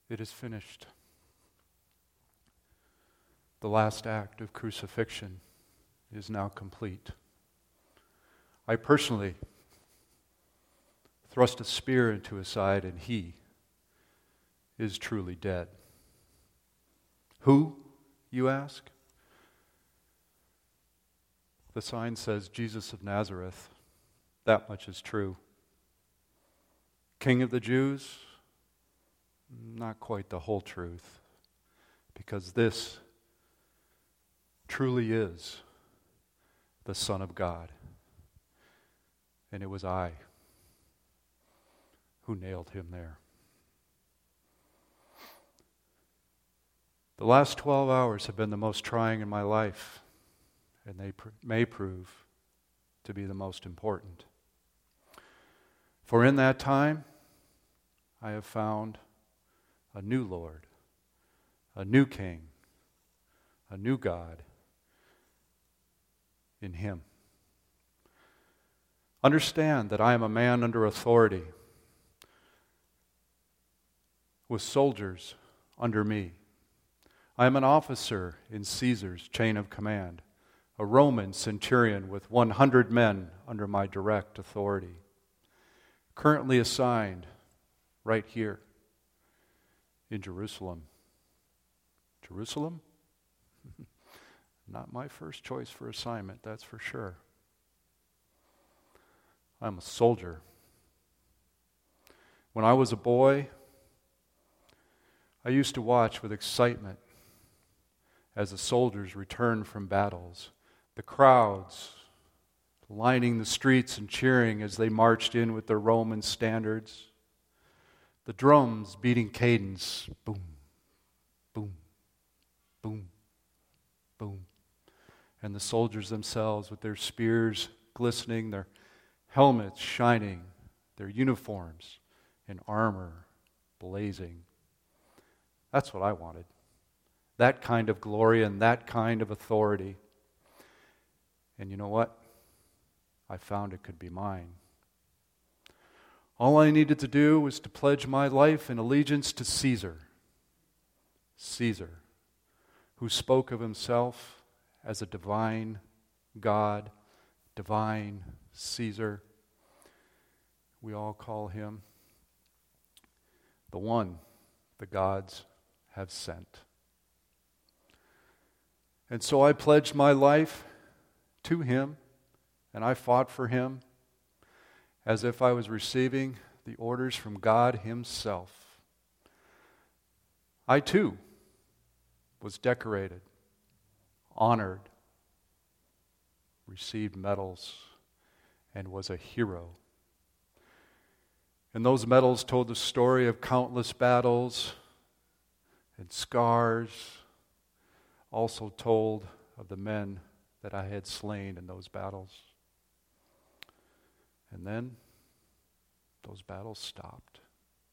It is finished. The last act of crucifixion is now complete. I personally thrust a spear into his side, and he is truly dead. Who, you ask? The sign says Jesus of Nazareth. That much is true. King of the Jews? Not quite the whole truth, because this truly is the Son of God. And it was I who nailed him there. The last 12 hours have been the most trying in my life, and they may prove to be the most important. For in that time, I have found a new Lord, a new King, a new God in Him. Understand that I am a man under authority, with soldiers under me. I am an officer in Caesar's chain of command, a Roman centurion with 100 men under my direct authority, currently assigned right here in Jerusalem. Jerusalem? Not my first choice for assignment, that's for sure. I'm a soldier. When I was a boy, I used to watch with excitement as the soldiers returned from battles, the crowds lining the streets and cheering as they marched in with their Roman standards, the drums beating cadence, boom, boom, boom, boom, and the soldiers themselves with their spears glistening, their helmets shining, their uniforms and armor blazing. That's what I wanted. That kind of glory and that kind of authority. And you know what? I found it could be mine. All I needed to do was to pledge my life in allegiance to Caesar. Caesar, who spoke of himself as a divine God, divine Caesar. We all call him the one the gods have sent. And so I pledged my life to him, and I fought for him as if I was receiving the orders from God himself. I too was decorated, honored, received medals, and was a hero. And those medals told the story of countless battles and scars, also told of the men that I had slain in those battles. And then those battles stopped.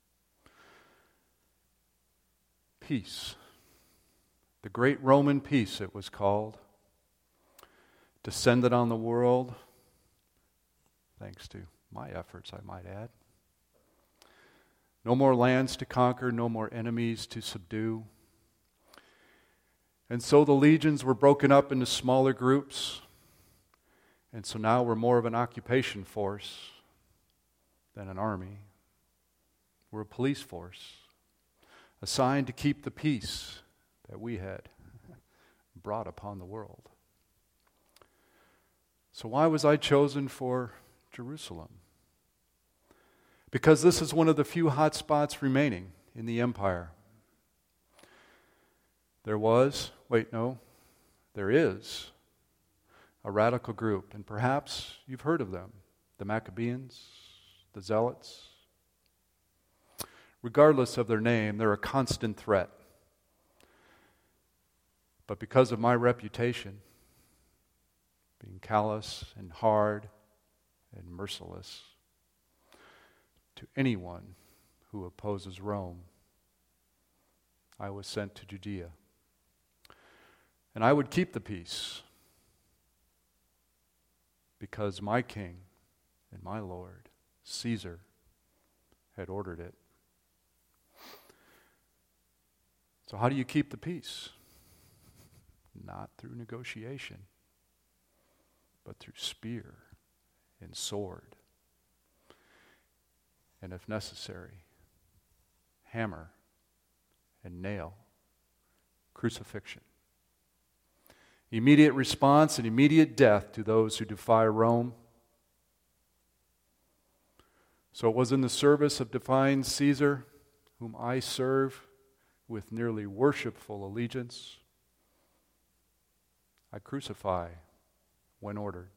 Peace, the great Roman peace it was called, descended on the world, thanks to my efforts, I might add. No more lands to conquer, no more enemies to subdue. And so the legions were broken up into smaller groups. And so now we're more of an occupation force than an army. We're a police force assigned to keep the peace that we had brought upon the world. So why was I chosen for Jerusalem? Because this is one of the few hot spots remaining in the empire. There is a radical group, and perhaps you've heard of them, the Maccabees, the Zealots. Regardless of their name, they're a constant threat. But because of my reputation, being callous and hard and merciless to anyone who opposes Rome, I was sent to Judea. And I would keep the peace because my king and my Lord, Caesar, had ordered it. So how do you keep the peace? Not through negotiation, but through spear and sword. And if necessary, hammer and nail, crucifixion. Immediate response and immediate death to those who defy Rome. So it was in the service of divine Caesar, whom I serve with nearly worshipful allegiance, I crucify when ordered.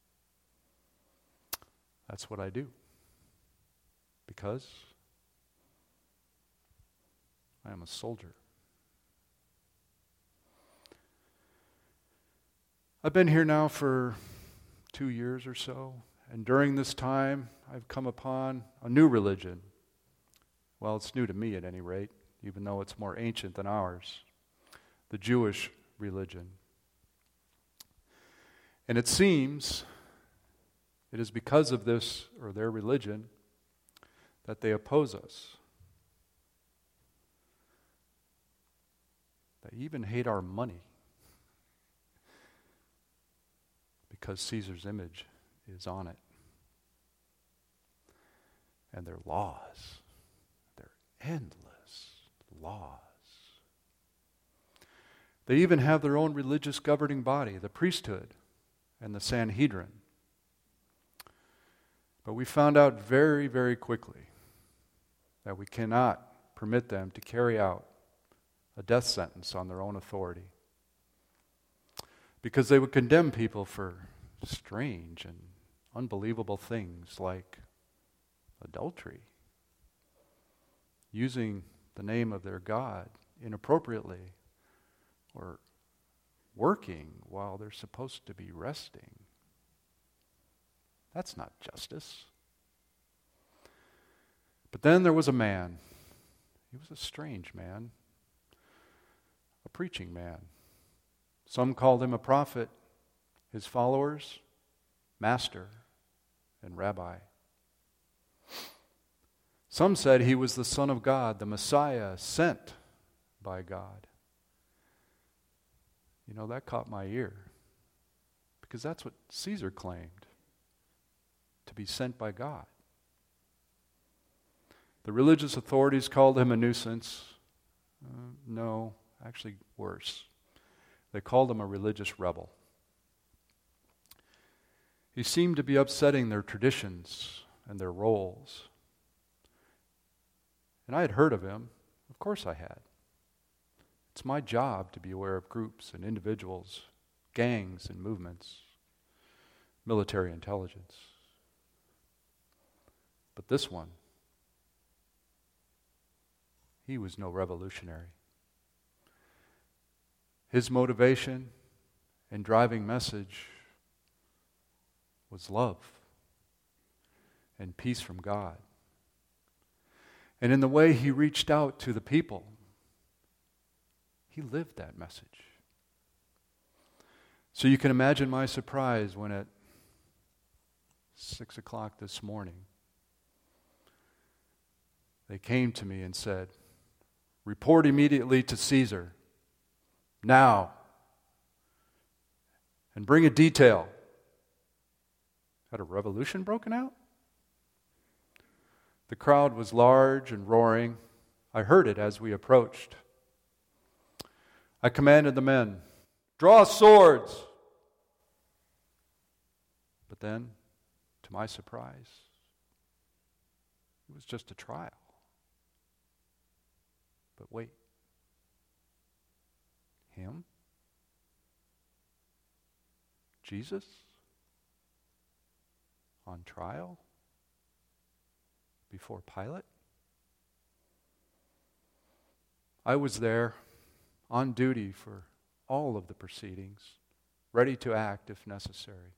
That's what I do. Because I am a soldier. I've been here now for 2 years or so, and during this time I've come upon a new religion. Well, it's new to me at any rate, even though it's more ancient than ours. The Jewish religion. And it seems it is because of this, or their religion, that they oppose us. They even hate our money because Caesar's image is on it. And their laws, their endless laws. They even have their own religious governing body, the priesthood and the Sanhedrin. But we found out very, very quickly that we cannot permit them to carry out a death sentence on their own authority, because they would condemn people for strange and unbelievable things like adultery, using the name of their God inappropriately, or working while they're supposed to be resting. That's not justice. But then there was a man. He was a strange man, a preaching man. Some called him a prophet. His followers, master and rabbi. Some said he was the Son of God, the Messiah sent by God. You know, that caught my ear, because that's what Caesar claimed, to be sent by God. The religious authorities called him a nuisance. No, actually worse. They called him a religious rebel. He seemed to be upsetting their traditions and their roles. And I had heard of him. Of course I had. It's my job to be aware of groups and individuals, gangs and movements, military intelligence. But this one, he was no revolutionary. His motivation and driving message was love and peace from God. And in the way he reached out to the people, he lived that message. So you can imagine my surprise when at 6 o'clock this morning, they came to me and said, "Report immediately to Caesar, now, and bring a detail." Had a revolution broken out? The crowd was large and roaring. I heard it as we approached. I commanded the men, "Draw swords." But then, to my surprise, it was just a trial. But wait. Him? Jesus? On trial? Before Pilate? I was there, on duty for all of the proceedings, ready to act if necessary.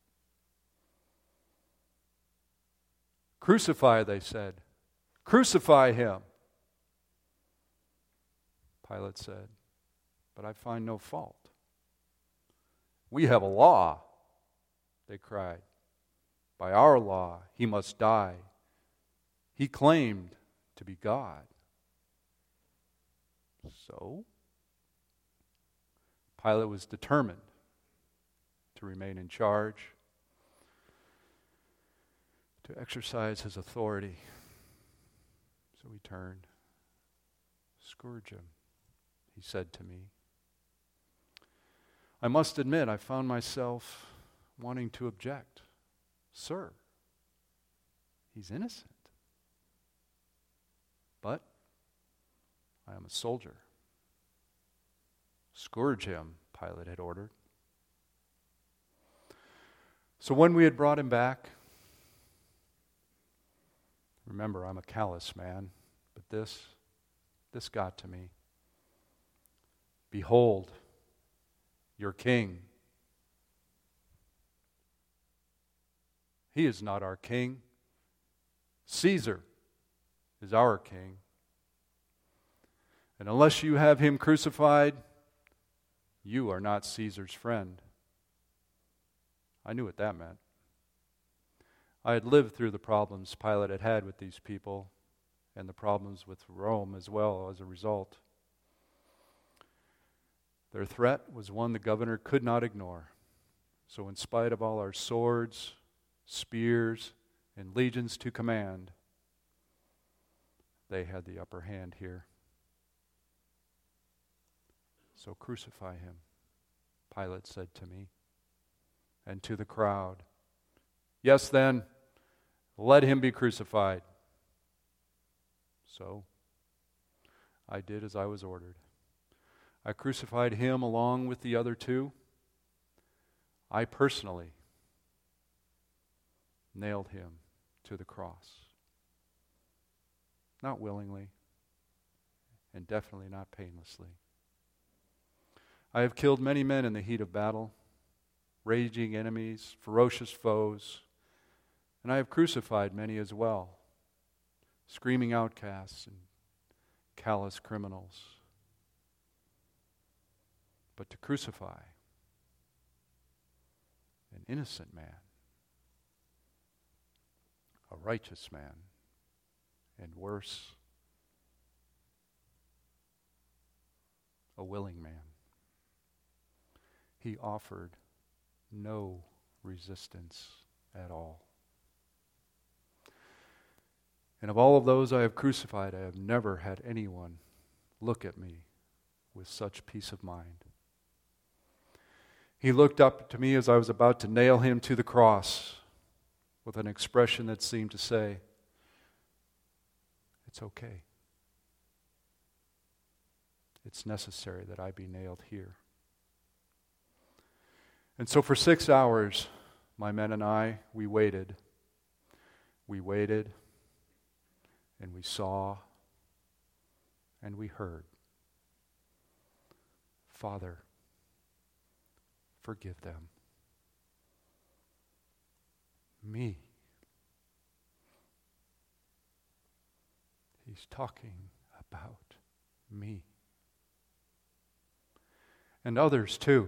"Crucify," they said. "Crucify him." Pilate said, "But I find no fault." "We have a law," they cried. "By our law, he must die. He claimed to be God." So, Pilate was determined to remain in charge, to exercise his authority. So he turned. "Scourge him," he said to me. I must admit, I found myself wanting to object. "Sir, he's innocent." But I am a soldier. "Scourge him," Pilate had ordered. So when we had brought him back, remember, I'm a callous man, but this got to me. "Behold, your king." He is not our king. Caesar is our king. And unless you have him crucified, you are not Caesar's friend. I knew what that meant. I had lived through the problems Pilate had had with these people and the problems with Rome as well as a result. Their threat was one the governor could not ignore. So in spite of all our swords, spears, and legions to command, they had the upper hand here. "So crucify him," Pilate said to me, and to the crowd. "Yes, then, let him be crucified." So I did as I was ordered. I crucified him along with the other two. I personally nailed him to the cross. Not willingly, and definitely not painlessly. I have killed many men in the heat of battle, raging enemies, ferocious foes, and I have crucified many as well, screaming outcasts and callous criminals. But to crucify an innocent man, a righteous man, and worse, a willing man, he offered no resistance at all. And of all of those I have crucified, I have never had anyone look at me with such peace of mind. He looked up to me as I was about to nail him to the cross with an expression that seemed to say, "It's okay. It's necessary that I be nailed here." And so for 6 hours, my men and I, we waited. We waited, and we saw, and we heard. "Father, forgive them." Me. He's talking about me. And others too.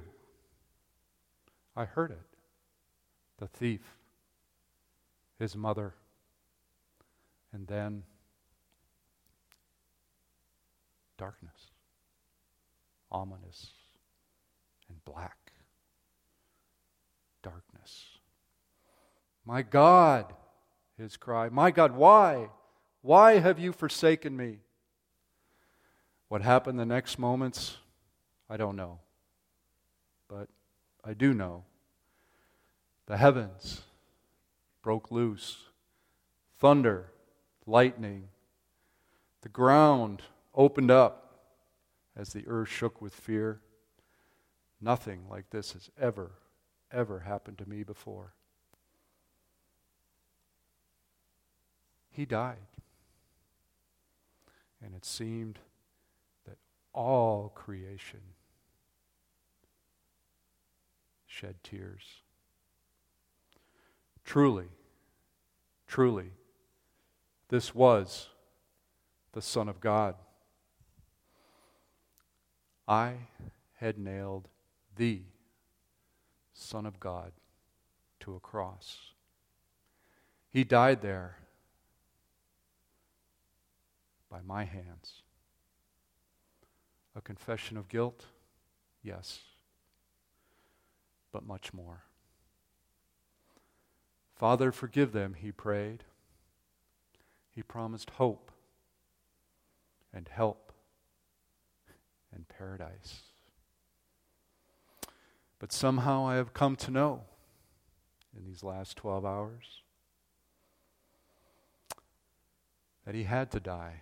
I heard it. The thief, his mother, and then darkness, ominous and black. Darkness. "My God," his cry, "my God, why? Why have you forsaken me?" What happened the next moments, I don't know. But I do know the heavens broke loose. Thunder, lightning. The ground opened up as the earth shook with fear. Nothing like this has ever happened to me before. He died. And it seemed that all creation shed tears. Truly, this was the Son of God. I had nailed the Son of God to a cross. He died there by my hands. A confession of guilt? Yes, but much more. Father, forgive them, he prayed. He promised hope and help and paradise. But somehow I have come to know in these last 12 hours that he had to die,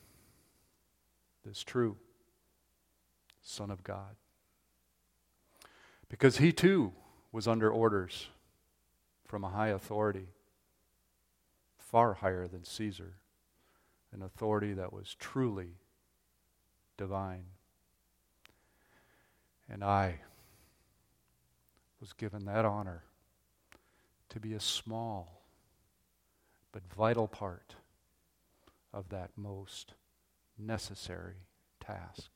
this true Son of God, because he too was under orders from a high authority, far higher than Caesar, an authority that was truly divine. And I was given that honor to be a small but vital part of that most necessary task.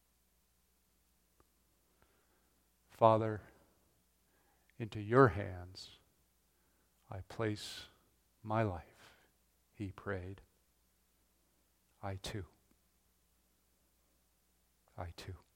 Father, into your hands I place my life, he prayed. I too.